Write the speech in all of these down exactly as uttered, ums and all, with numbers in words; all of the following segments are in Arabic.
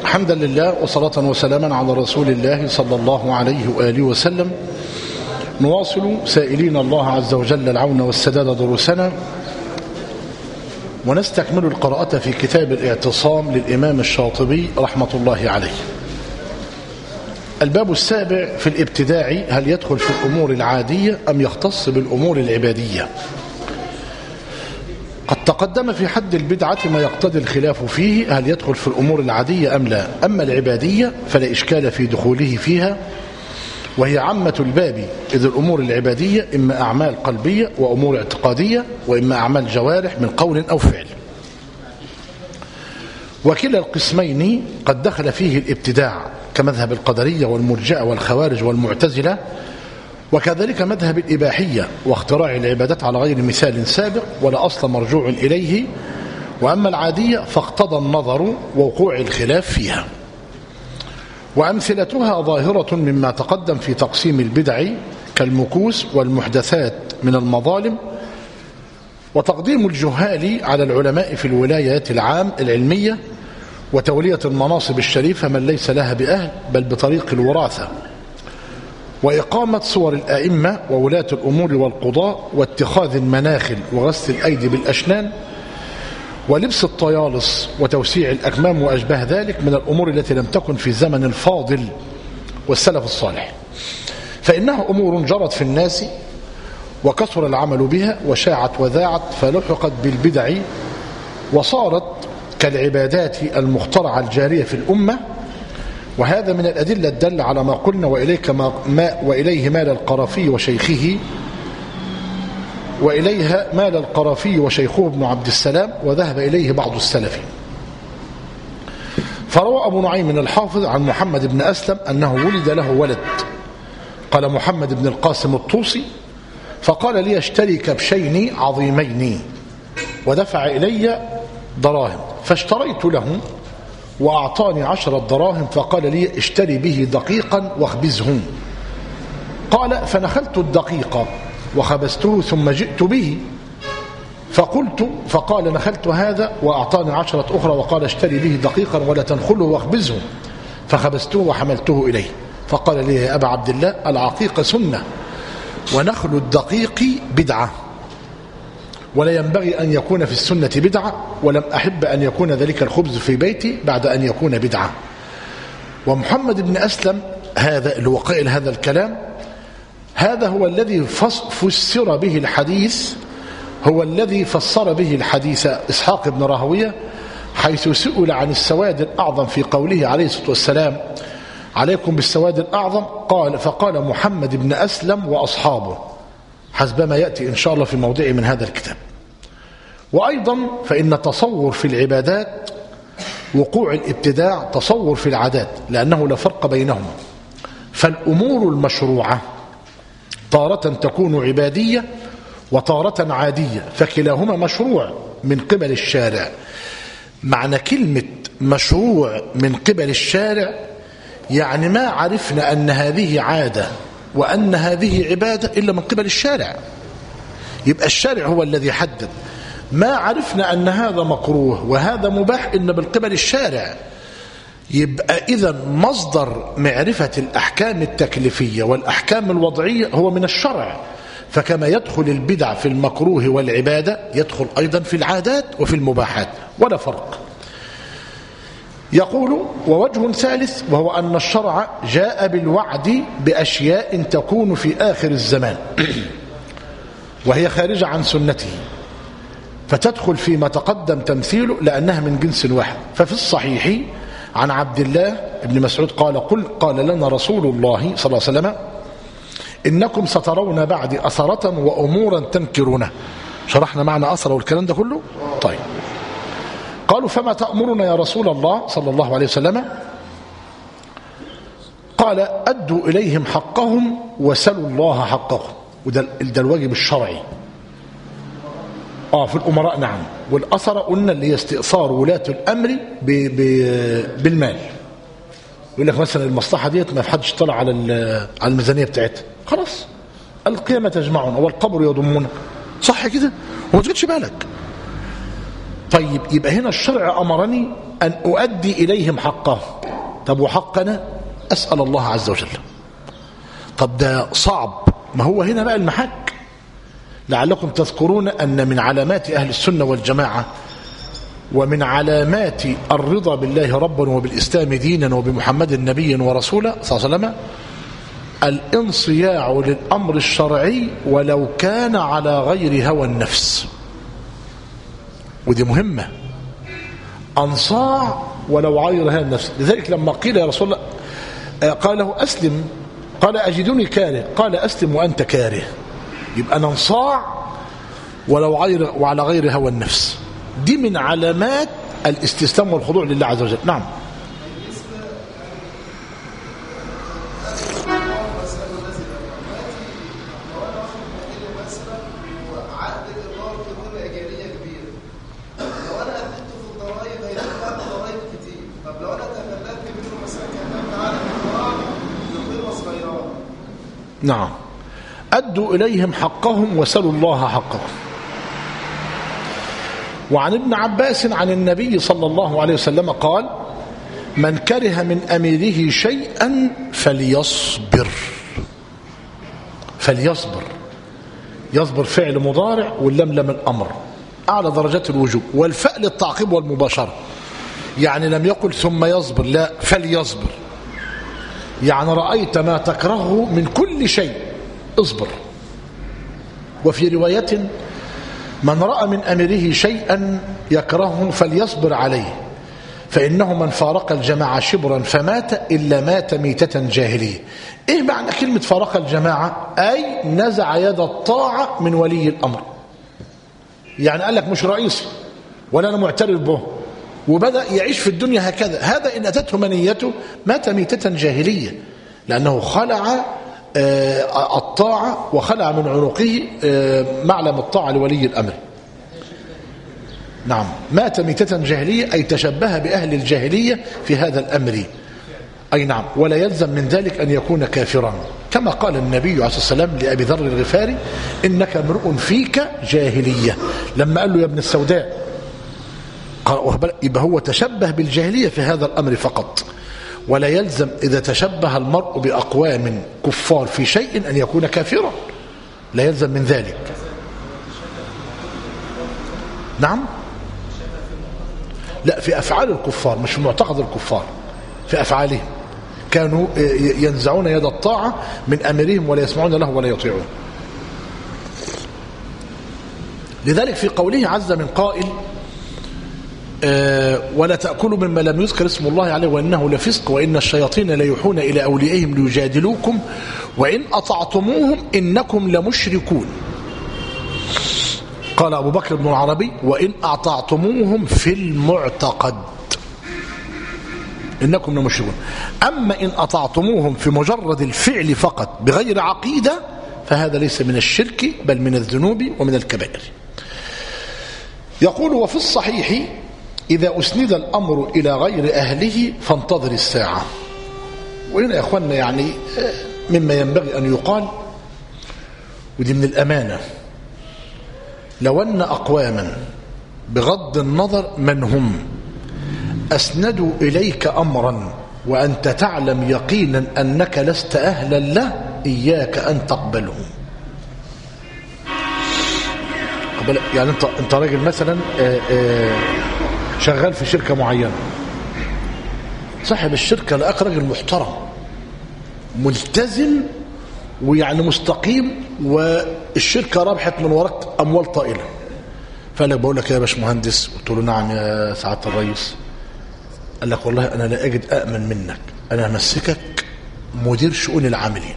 حمدا لله وصلاة وسلاما على رسول الله صلى الله عليه وآله وسلم. نواصل سائلين الله عز وجل العون والسداد دروسنا، ونستكمل القراءة في كتاب الاعتصام للإمام الشاطبي رحمة الله عليه. الباب السابع في الابتداع: هل يدخل في الأمور العادية أم يختص بالأمور العبادية؟ قد تقدم في حد البدعة ما يقتضي الخلاف فيه، هل يدخل في الأمور العادية أم لا. أما العبادية فلا إشكال في دخوله فيها، وهي عامة الباب، إذ الأمور العبادية إما أعمال قلبية وأمور اعتقادية، وإما أعمال جوارح من قول أو فعل. وكلا القسمين قد دخل فيه الابتداع كمذهب القدرية والمرجئة والخوارج والمعتزلة، وكذلك مذهب الإباحية واختراع العبادات على غير مثال سابق ولا أصل مرجوع إليه. وأما العادية فاقتضى النظر ووقوع الخلاف فيها، وأمثلتها ظاهرة مما تقدم في تقسيم البدع كالمكوس والمحدثات من المظالم، وتقديم الجهال على العلماء في الولايات العام العلمية، وتولية المناصب الشريفة من ليس لها بأهل بل بطريق الوراثة، وإقامة صور الأئمة وولاة الأمور والقضاء، واتخاذ المناخل وغسل الأيدي بالأشنان، ولبس الطيالس وتوسيع الأكمام وأشباه ذلك من الأمور التي لم تكن في زمن الفاضل والسلف الصالح، فإنها أمور جرت في الناس وكثر العمل بها وشاعت وذاعت فلحقت بالبدع، وصارت كالعبادات المخترعة الجارية في الأمة. وهذا من الأدلة الدالة على ما قلنا: وإليك ما ما وإليه مال القرافي وشيخه وإليها مال القرافي وشيخه ابن عبد السلام، وذهب إليه بعض السلف. فروى أبو نعيم الحافظ عن محمد بن أسلم أنه ولد له ولد، قال محمد بن القاسم الطوسي، فقال لي: اشتري كبشين عظيمين، ودفع إلي دراهم، فاشتريت له وأعطاني عشرة دراهم، فقال لي: اشتري به دقيقا واخبزه. قال: فنخلت الدقيق وخبزته ثم جئت به، فقلت فقال: نخلت هذا وأعطاني عشرة أخرى وقال: اشتري به دقيقا ولا تنخله واخبزه، فخبزته وحملته إليه. فقال لي: يا أبا عبد الله، العقيق سنة ونخل الدقيق بدعة، ولا ينبغي أن يكون في السنة بدعة، ولم أحب أن يكون ذلك الخبز في بيتي بعد أن يكون بدعة. ومحمد بن أسلم هذا اللي هو قائل هذا الكلام، هذا هو الذي فسر به الحديث هو الذي فسر به الحديث إسحاق بن راهوية، حيث سئل عن السواد الأعظم في قوله عليه الصلاة والسلام: عليكم بالسواد الأعظم، قال فقال محمد بن أسلم وأصحابه، حسب ما يأتي إن شاء الله في موضع من هذا الكتاب. وأيضا فإن تصور في العبادات وقوع الابتداع تصور في العادات، لأنه لا فرق بينهما. فالأمور المشروعة تارة تكون عبادية وتارة عادية، فكلاهما مشروع من قبل الشارع. معنى كلمة مشروع من قبل الشارع يعني ما عرفنا أن هذه عادة وأن هذه عبادة إلا من قبل الشارع، يبقى الشارع هو الذي حدد. ما عرفنا أن هذا مكروه وهذا مباح إلا من قبل الشارع، يبقى إذن مصدر معرفة الأحكام التكليفية والأحكام الوضعية هو من الشرع. فكما يدخل البدع في المكروه والعبادة يدخل أيضا في العادات وفي المباحات، ولا فرق. يقول: ووجه ثالث، وهو أن الشرع جاء بالوعد بأشياء تكون في آخر الزمان وهي خارجة عن سنته، فتدخل فيما تقدم تمثيله لأنها من جنس واحد. ففي الصحيح عن عبد الله بن مسعود قال: قل قال لنا رسول الله صلى الله عليه وسلم: إنكم سترون بعد أثرة وأمورا تنكرونه. شرحنا معنى أثر والكلام ده كله. طيب، قالوا: فما تأمرنا يا رسول الله صلى الله عليه وسلم؟ قال: أدوا إليهم حقهم وسلوا الله حقهم. وده الواجب الشرعي آه في الأمراء. نعم. والأثر قلنا اللي هي استئثار ولاة الأمر ب ب بالمال. يقول لك مثلا المصلحة ديت ما في حدش طلع على على الميزانية بتاعتها، خلاص القيامة تجمعنا والقبر يضمنا، صح كده؟ وما تجدش بالك. طيب، يبقى هنا الشرع أمرني أن أؤدي إليهم حقهم. طب وحقنا أسأل الله عز وجل. طب ده صعب، ما هو هنا بقى المحك. لعلكم تذكرون أن من علامات أهل السنة والجماعة ومن علامات الرضا بالله ربا وبالإسلام دينا وبمحمد نبيا ورسولا صلى الله عليه وسلم الانصياع للأمر الشرعي ولو كان على غير هوى النفس. ودي مهمة، أنصاع ولو غير هوى النفس. لذلك لما قيل يا رسول الله قال له أسلم، قال أجدني كاره، قال أسلم وأنت كاره. يبقى ننصاع ولو غير وعلى غير هوى النفس. دي من علامات الاستسلام والخضوع لله عز وجل. نعم. نعم. أدوا إليهم حقهم وسلوا الله حقهم. وعن ابن عباس عن النبي صلى الله عليه وسلم قال: من كره من أميره شيئا فليصبر. فليصبر، يصبر فعل مضارع واللملم الأمر أعلى درجات الوجوب، والفاء للتعقيب والمباشرة. يعني لم يقل ثم يصبر، لا، فليصبر. يعني رأيت ما تكرهه من كل شيء اصبر. وفي رواية: من رأى من أمره شيئا يكرهه فليصبر عليه، فإنه من فارق الجماعة شبرا فمات إلا مات ميتة جاهلية. إيه معنى كلمة فارق الجماعة؟ أي نزع يد الطاعة من ولي الأمر. يعني قال لك مش رئيسي ولا أنا معترف به، وبدأ يعيش في الدنيا هكذا. هذا إن أتته منيته مات ميتة جاهلية، لأنه خلع الطاعة وخلع من عنقه معلم الطاعة لولي الأمر. نعم، مات ميتة جاهلية أي تشبه بأهل الجاهلية في هذا الأمر. أي نعم. ولا يلزم من ذلك أن يكون كافرا، كما قال النبي عليه الصلاة والسلام لأبي ذر الغفاري: إنك امرؤ فيك جاهلية. لما قال له يا ابن السوداء، يبقى هو تشبه بالجاهلية في هذا الأمر فقط. ولا يلزم إذا تشبه المرء بأقوام كفار في شيء أن يكون كافرا، لا يلزم من ذلك. نعم، لا، في أفعال الكفار مش في معتقد الكفار، في أفعالهم كانوا ينزعون يد الطاعة من أمرهم ولا يسمعون له ولا يطيعون. لذلك في قوله عز من قائل: أه ولا تأكلوا مما لم يذكر اسم الله عليه وإنه لفسق وإن الشياطين ليوحون إلى أوليائهم ليجادلوكم وإن أطعتموهم إنكم لمشركون. قال أبو بكر بن العربي: وإن أطعتموهم في المعتقد إنكم لمشركون. أما إن أطعتموهم في مجرد الفعل فقط بغير عقيدة فهذا ليس من الشرك بل من الذنوب ومن الكبائر. يقول: وفي الصحيح: إذا أسند الأمر إلى غير أهله فانتظر الساعة. وهنا يا أخوانا يعني مما ينبغي أن يقال، ودي من الأمانة، لو أن أقواما بغض النظر من هم أسندوا إليك أمرا وأنت تعلم يقينا أنك لست أهلا له، إياك أن تقبله. يعني أنت أنت راجل مثلا شغال في شركة معينة، صاحب الشركة لقاك راجل محترم ملتزم ويعني مستقيم، والشركة ربحت من وراك أموال طائلة، فقال لك: بقول لك يا باشمهندس. قلت له: نعم يا سعادة الرئيس. قال لك: والله أنا لا أجد أأمن منك، أنا همسكك مدير شؤون العاملين.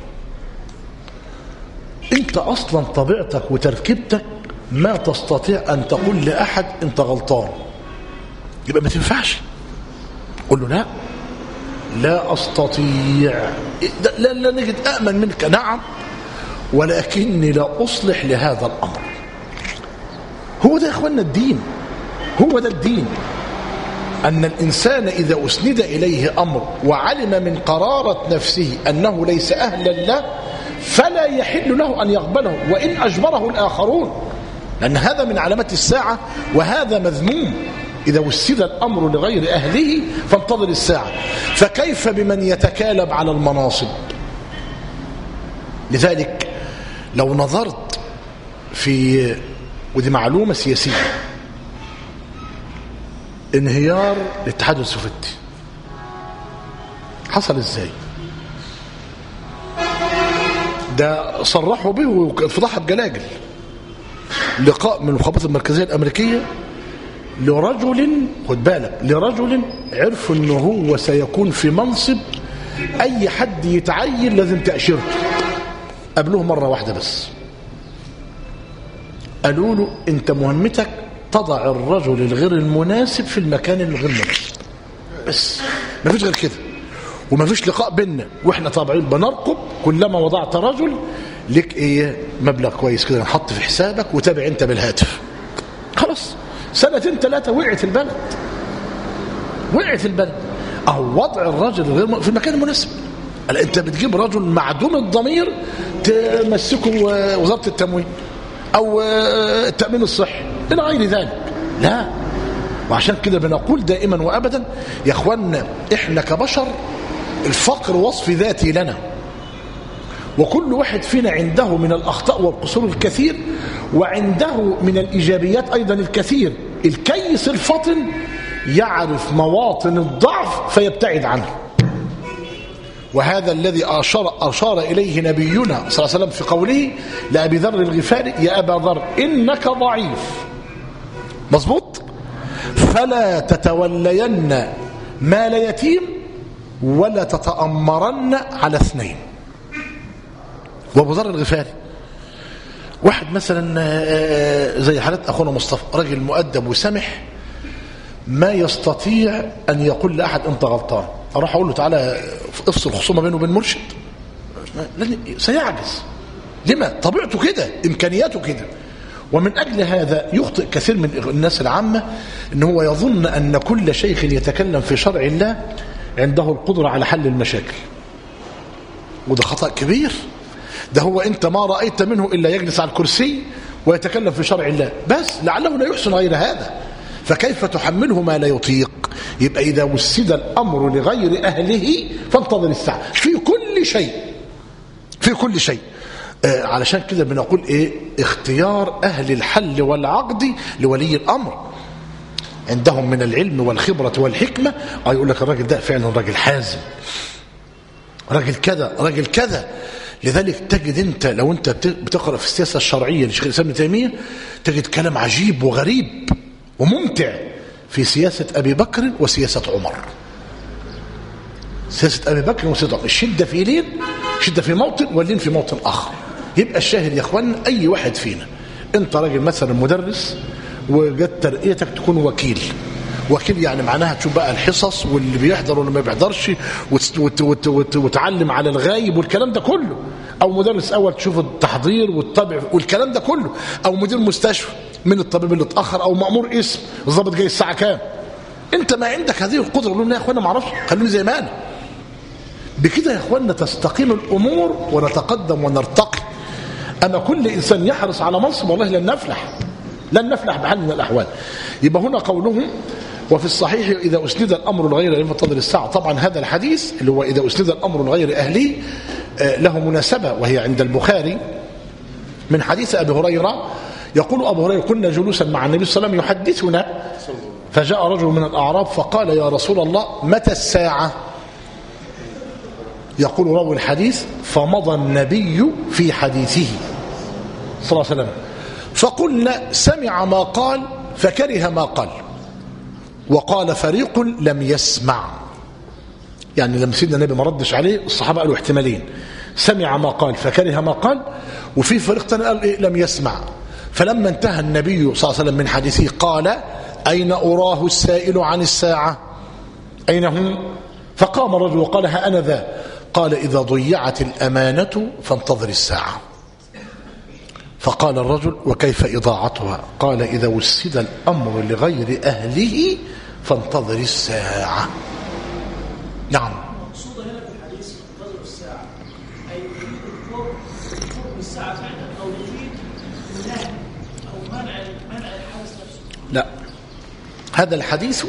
أنت أصلا طبيعتك وتركيبتك ما تستطيع أن تقول لأحد أنت غلطان، يبقى ما تنفعش. قل له: لا لا أستطيع، لا, لا نجد أأمن منك. نعم، ولكني لا أصلح لهذا الأمر. هو ده يا إخواننا الدين، هو ده الدين، أن الإنسان إذا أسند إليه أمر وعلم من قرارة نفسه أنه ليس أهلا له فلا يحل له أن يقبله وإن أجبره الآخرون، لأن هذا من علامات الساعة وهذا مذموم. إذا وسد الأمر لغير أهله فانتظر الساعة. فكيف بمن يتكالب على المناصب؟ لذلك لو نظرت في، ودي معلومة سياسية، انهيار الاتحاد السوفيتي حصل ازاي؟ ده صرحوا به وفضحها بجلاجل. لقاء من المخابرات المركزية الأمريكية لرجل، خد بالك، لرجل عرفوا انه هو سيكون في منصب اي حد يتعين لازم تأشيرته. قابلوه مرة واحدة بس، قالوا له انت مهمتك تضع الرجل الغير المناسب في المكان الغير مناسب بس، ما فيش غير كده، وما فيش لقاء بيننا، واحنا طابعين بنرقب كلما وضعت رجل لك ايه مبلغ كويس كده نحط في حسابك وتابع انت بالهاتف. خلاص سنتين ثلاثة وقعت البلد، وقعت البلد. اهو وضع الرجل الغير في المكان المناسب. انت بتجيب رجل معدوم الضمير تمسكه وزارة التموين او التأمين الصحي الى غير ذلك، لا. وعشان كده بنقول دائما وابدا يا اخوانا، احنا كبشر الفقر وصف ذاتي لنا، وكل واحد فينا عنده من الاخطاء والقصور الكثير، وعنده من الايجابيات ايضا الكثير. الكيس الفطن يعرف مواطن الضعف فيبتعد عنه، وهذا الذي أشار, أشار إليه نبينا صلى الله عليه وسلم في قوله لأبي ذر الغفاري يا أبا ذر إنك ضعيف، مظبوط، فلا تتولين مال يتيم ولا تتأمرن على اثنين. وأبو ذر الغفاري واحد مثلا زي حالة أخونا مصطفى، رجل مؤدب وسمح، ما يستطيع أن يقول لأحد أنت غلطان، أروح أقول له تعالى افصل خصومة بينه وبين مرشد، سيعجز. لما؟ طبيعته كده، إمكانياته كده. ومن أجل هذا يخطئ كثير من الناس العامة أنه هو يظن أن كل شيخ يتكلم في شرع الله عنده القدرة على حل المشاكل، وده خطأ كبير. ده هو أنت ما رأيت منه إلا يجلس على الكرسي ويتكلم في شرع الله بس، لعله لا يحسن غير هذا، فكيف تحمله ما لا يطيق؟ يبقى إذا وسد الأمر لغير أهله فانتظر الساعة في كل شيء، في كل شيء. آه علشان كده بنقول إيه؟ اختيار أهل الحل والعقد لولي الأمر عندهم من العلم والخبرة والحكمة. آه يقول لك الراجل ده فعلا راجل حازم، راجل كذا، راجل كذا. لذلك تجد انت لو انت بتقرأ في السياسة الشرعية لشيخ الإسلام ابن تيمية تجد كلام عجيب وغريب وممتع في سياسة أبي بكر وسياسة عمر. سياسة أبي بكر وسياسة عمر، الشدة في لين، شدة في موطن واللين في موطن آخر. يبقى الشاهد يا اخوان، أي واحد فينا، انت راجل مثلا مدرس وجت ترقيتك تكون وكيل، وكيل يعني معناها تشوف بقى الحصص واللي بيحضر واللي ما بيحضرش وت وت وت وت وتعلم على الغايب والكلام ده كله، او مدرس اول تشوف التحضير والطبع والكلام ده كله، او مدير مستشفى من الطبيب اللي اتاخر، او مأمور اسم الضابط جاي الساعه كام. انت ما عندك هذه القدره، قول لهم يا اخوانا ما اعرفش، خلوني زي ما انا. بكده يا اخوانا تستقيم الامور ونتقدم ونرتقي. اما كل انسان يحرص على منصب والله لن نفلح، لن نفلح بحال من الاحوال. يبقى هنا قولهم وفي الصحيح إذا أسند الأمر لغير أهله فانتظر الساعة. طبعا هذا الحديث اللي هو إذا أسند الأمر لغير أهله له مناسبة، وهي عند البخاري من حديث أبي هريرة. يقول أبو هريرة كنا جلوسا مع النبي صلى الله عليه وسلم يحدثنا، فجاء رجل من الأعراب فقال يا رسول الله متى الساعة؟ يقول راوي الحديث فمضى النبي في حديثه صلى الله عليه وسلم، فقلنا سمع ما قال فكره ما قال، وقال فريق لم يسمع. يعني لما سيدنا النبي ما ردش عليه الصحابة قالوا احتمالين، سمع ما قال فكره ما قال، وفي فريق ثاني قال إيه؟ لم يسمع. فلما انتهى النبي صلى الله عليه وسلم من حديثه قال أين أراه السائل عن الساعة؟ أين هم؟ فقام الرجل وقال ها أنا ذا. قال إذا ضيعت الأمانة فانتظر الساعة. فقال الرجل وكيف إضاعتها؟ قال إذا وسد الأمر لغير أهله فانتظر الساعة. نعم. مقصود هنا في الحديث فانتظر الساعة أي يفيد حكم الساعة فعلا، أو يفيد النهي أو منع منع الحدث نفسه؟ لا، هذا الحديث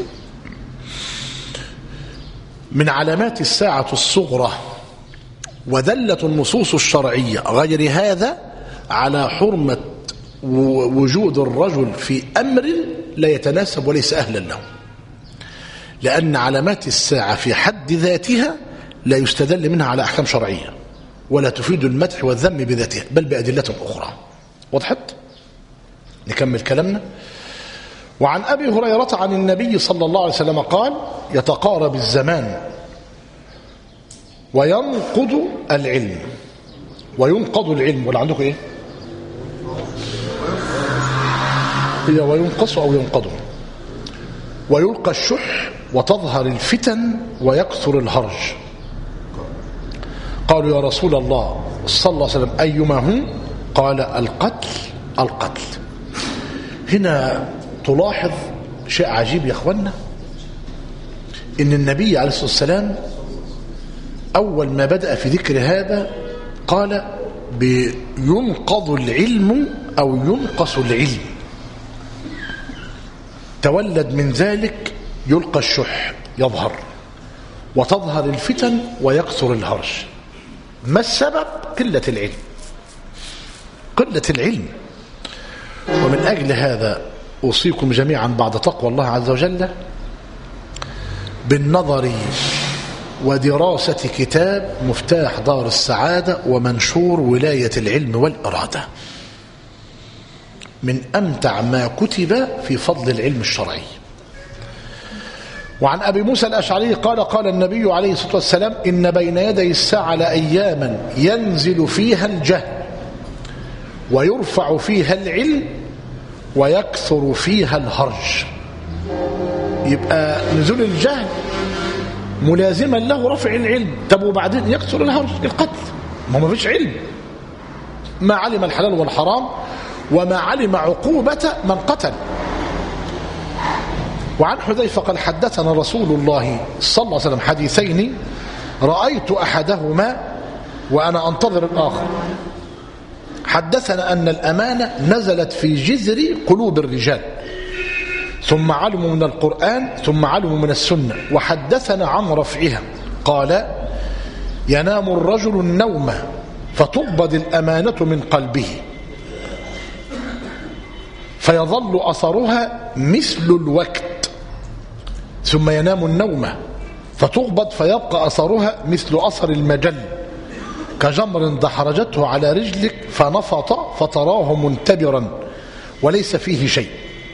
من علامات الساعة الصغرى، ودلت النصوص الشرعية غير هذا على حرمة وجود الرجل في أمر لا يتناسب وليس أهلا له، لأن علامات الساعة في حد ذاتها لا يستدل منها على أحكام شرعية ولا تفيد المدح والذم بذاتها بل بأدلة أخرى. وضحت؟ نكمل كلامنا. وعن أبي هريرة عن النبي صلى الله عليه وسلم قال: يتقارب الزمان وينقض العلم. وينقض العلم، ولا عندكم ايه؟ هي وينقص أو ينقض. ويلقى الشح وتظهر الفتن ويكثر الهرج. قالوا: يا رسول الله صلى الله عليه وسلم أيما هم؟ قال: القتل القتل. هنا تلاحظ شيء عجيب يا اخوانا، ان النبي عليه الصلاة والسلام اول ما بدأ في ذكر هذا قال بينقض العلم او ينقص العلم، تولد من ذلك يلقى الشح يظهر وتظهر الفتن ويكثر الهرج. ما السبب؟ قلة العلم، قلة العلم. ومن أجل هذا أوصيكم جميعا بعد تقوى الله عز وجل بالنظر ودراسة كتاب مفتاح دار السعادة ومنشور ولاية العلم والإرادة، من أمتع ما كتب في فضل العلم الشرعي. وعن أبي موسى الأشعري قال: قال النبي عليه الصلاة والسلام: إن بين يدي الساعة لأياما ينزل فيها الجهل ويرفع فيها العلم ويكثر فيها الهرج. يبقى نزول الجهل ملازما له رفع العلم. طب وبعدين يكثر الهرج، القتل. ما ما فيش علم، ما علم الحلال والحرام وما علم عقوبة من قتل. وعن حذيفة قال: حدثنا رسول الله صلى الله عليه وسلم حديثين رأيت أحدهما وأنا أنتظر الآخر. حدثنا أن الأمانة نزلت في جذر قلوب الرجال ثم علموا من القرآن ثم علموا من السنة. وحدثنا عن رفعها قال: ينام الرجل النوم فتقبض الأمانة من قلبه فيظل أثرها مثل الوقت، ثم ينام النوم فتقبض فيبقى أثرها مثل أثر المجل كجمر دحرجته على رجلك فنفط فتراه منتبرا وليس فيه شيء.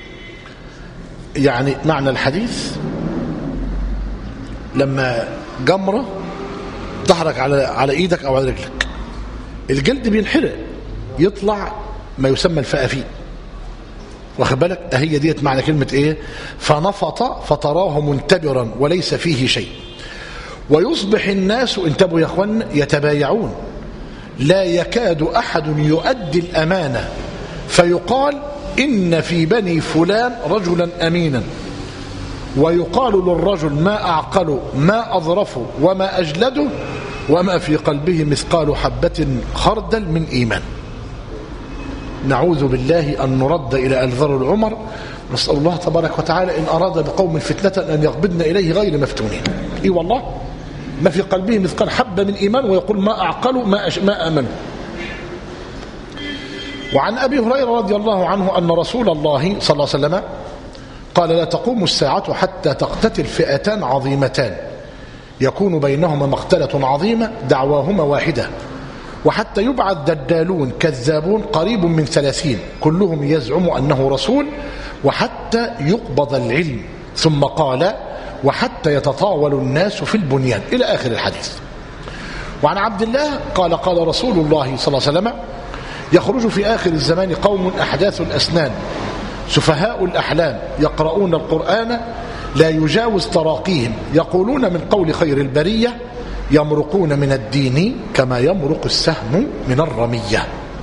يعني معنى الحديث لما جمرة تحرك على على ايدك او على رجلك، الجلد بينحرق يطلع ما يسمى الفأفي، واخد بالك؟ هي ديت معنى كلمة ايه؟ فنفط فتراه منتبرا وليس فيه شيء. ويصبح الناس، انتبهوا يا اخوان، يتبايعون، لا يكاد احد يؤدي الامانة فيقال إن في بني فلان رجلا أمينا، ويقال للرجل ما أعقله ما أظرفه وما أجلده وما في قلبه مثقال حبة خردل من إيمان. نعوذ بالله أن نرد إلى ألذر العمر. نسأل الله تبارك وتعالى إن أراد بقوم فتنة أن يقبضن إليه غير مفتونين. إيه والله، ما في قلبه مثقال حبة من إيمان ويقول ما أعقله ما, أش... ما أمنه. وعن أبي هريرة رضي الله عنه أن رسول الله صلى الله عليه وسلم قال: لا تقوم الساعة حتى تقتتل فئتان عظيمتان يكون بينهما مقتلة عظيمة دعواهما واحدة، وحتى يبعث دجالون كذابون قريب من ثلاثين كلهم يزعم أنه رسول، وحتى يقبض العلم. ثم قال: وحتى يتطاول الناس في البنيان، إلى آخر الحديث. وعن عبد الله قال: قال رسول الله صلى الله عليه وسلم: يخرج في آخر الزمان قوم أحداث الأسنان سفهاء الأحلام يقرؤون القرآن لا يجاوز تراقيهم يقولون من قول خير البرية يمرقون من الدين كما يمرق السهم من الرمية.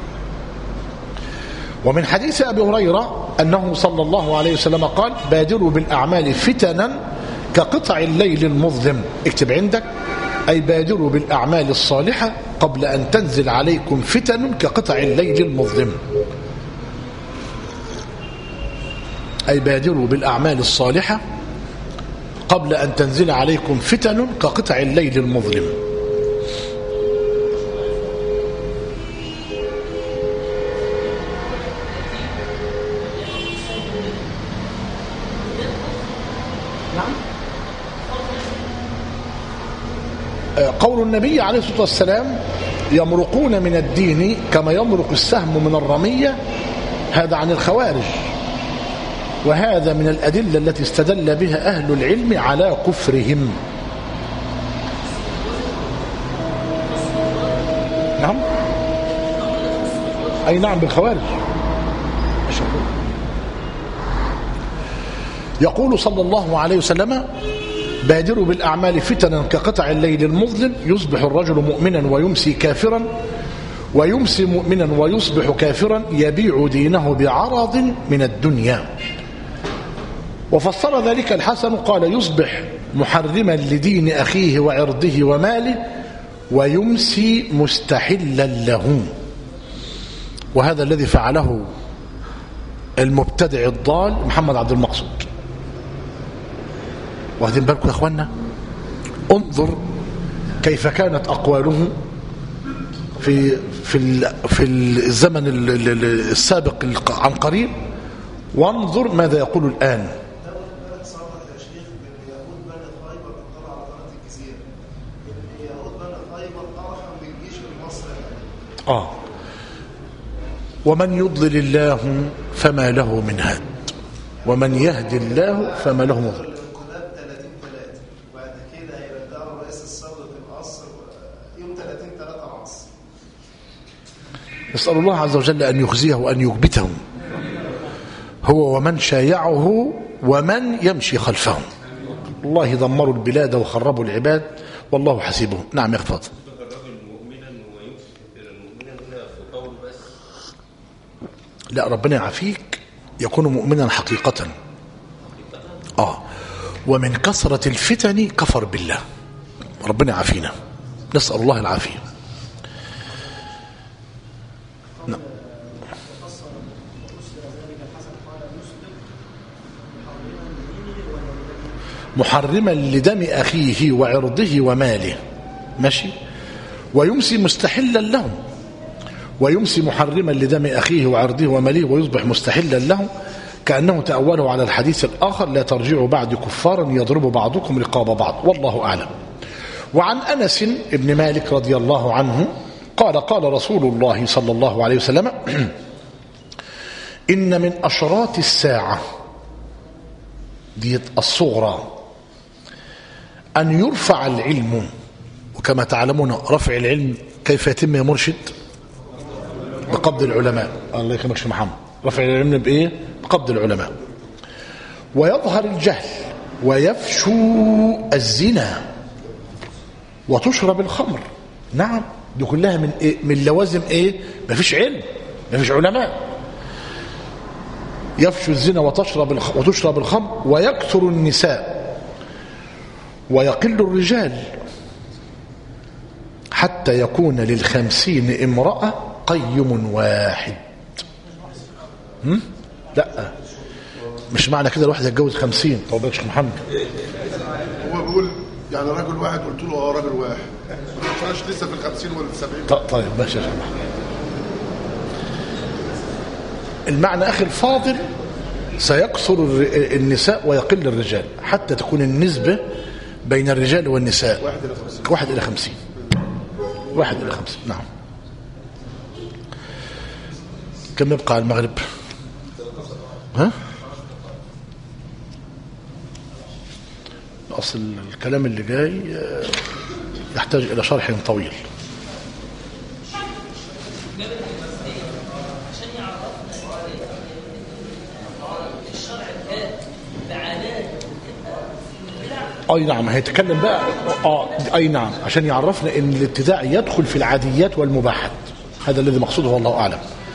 ومن حديث أبي هريرة أنه صلى الله عليه وسلم قال: بادروا بالأعمال فتنا كقطع الليل المظلم. اكتب عندك: أي بادروا بالأعمال الصالحة قبل أن تنزل عليكم فتن كقطع الليل المظلم. أي بادروا بالأعمال الصالحة قبل أن تنزل عليكم فتن كقطع الليل المظلم. قول النبي عليه الصلاة والسلام يمرقون من الدين كما يمرق السهم من الرمية، هذا عن الخوارج، وهذا من الأدلة التي استدل بها أهل العلم على كفرهم. نعم أي نعم بالخوارج. يقول صلى الله عليه وسلم بادروا بالأعمال فتنا كقطع الليل المظلم، يصبح الرجل مؤمنا ويمسي كافرا، ويمسي مؤمنا ويصبح كافرا، يبيع دينه بعرض من الدنيا. وفسر ذلك الحسن قال يصبح محرما لدين أخيه وعرضه وماله، ويمسي مستحلا له. وهذا الذي فعله المبتدع الضال محمد عبد المقصود. واخدين بالكم يا اخوانا؟ انظر كيف كانت اقواله في في في الزمن السابق عن قريب، وانظر ماذا يقول الان. اه ومن يضلل الله فما له من هاد، ومن يهدي الله فما له مضل. نسأل الله عز وجل أن يخزيه وأن يكبته هو ومن شايعه ومن يمشي خلفهم. الله دمروا البلاد وخربوا العباد والله حسيبهم. نعم يا فاضل. لا ربنا يعافيك، يكون مؤمنا حقيقة. آه ومن كثرة الفتن كفر بالله. ربنا يعافينا، نسأل الله العافية. نعم. محرما لدم أخيه وعرضه وماله، ماشي، ويمسي مستحلا له، ويمسي محرما لدم أخيه وعرضه وماله ويصبح مستحلا له، كأنه تأوله على الحديث الآخر لا ترجعوا بعد كفارا يضرب بعضكم رقاب بعض، والله أعلم. وعن أنس بن مالك رضي الله عنه قال قال رسول الله صلى الله عليه وسلم إن من أشراط الساعة دي الصغرى أن يرفع العلم، وكما تعلمون رفع العلم كيف يتم يا مرشد؟ بقبض العلماء. الله يكرمك شيخ محمد. رفع العلم بإيه؟ بقبض العلماء. ويظهر الجهل ويفشو الزنا وتشرب الخمر. نعم دي كلها من إيه؟ من لوازم إيه؟ ما فيش علم، ما فيش علماء. يفشو الزنا وتشرب الخ... وتشرب الخمر ويكثر النساء ويقل الرجال حتى يكون للخمسين امرأة قيم واحد. هم؟ لا مش معنى كده الواحد يتجوز خمسين. طب يا شيخ محمد هو بيقول يعني راجل واحد، قلت له اه راجل واحد، مش لسه في الخمسين ولا السبعين. طيب ماشي يا شيخ محمد. المعنى اخي الفاضل سيكثر النساء ويقل الرجال حتى تكون النسبة بين الرجال والنساء واحد إلى خمسين. واحد إلى خمسين. واحد إلى خمسين. نعم. كم يبقى على المغرب؟ ها؟ أصل الكلام اللي جاي يحتاج إلى شرح طويل. اي نعم هيتكلم بقى. اه اي نعم عشان يعرفنا ان الابتداع يدخل في العاديات والمباحات، هذا الذي مقصوده والله اعلم.